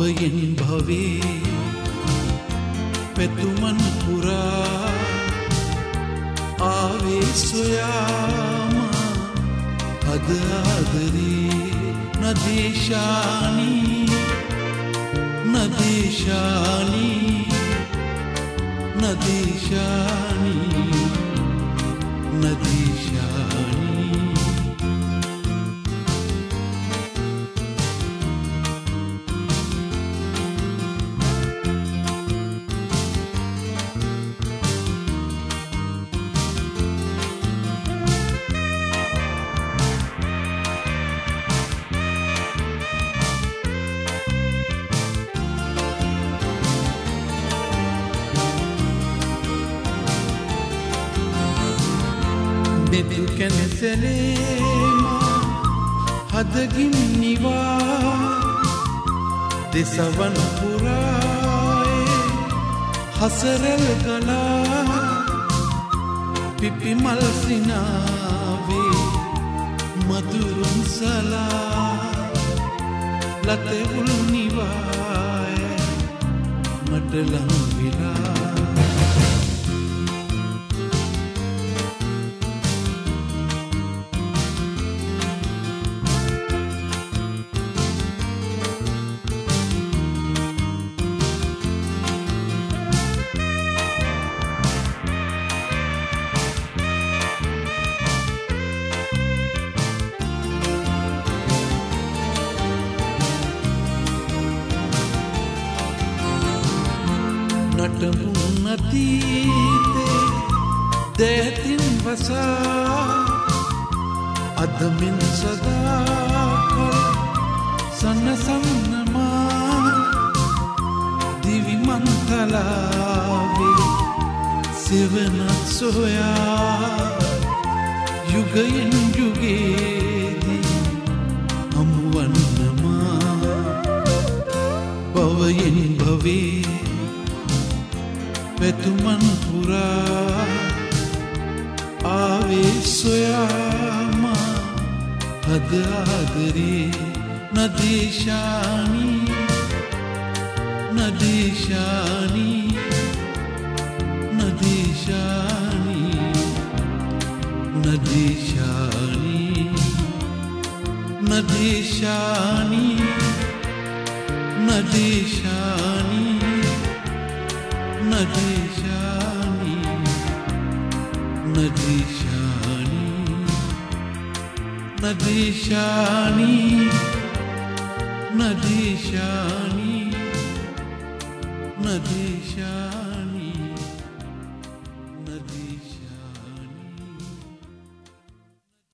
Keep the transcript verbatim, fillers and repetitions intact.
භවයෙන් භවේ පෙතුමන් පුරා ආවේ සොයාම අද ආදරේ නදේශානී නදේශානී නදේශානී නදේශානී මෙතු කැනසලේමා හදගින් නිවා දෙසවන් පුරායේ හසරල් ගලා පිපිමල් සිනාවේ මදුරුන් සලා ලතෙවුල් නිවාය මට ලං වෙලා නටමුන් අතීතේ දැතින් වසා අදමින් සදාකල් සන්නසන්නමා දිවිමන්තලාවේ සෙවනත් සොයා යුගයෙන් යුගේදී හමුවන්නමා භවයෙන් භවේ පෙතුමන් පුරා ආවේ සොයාම හද ආදරේ නදේශානී නදේශානී නදේශානී නදේශානී නදේශානී නදේශානී නදේශානී නදේශානී නදේශානී නදේශානී නදේශානී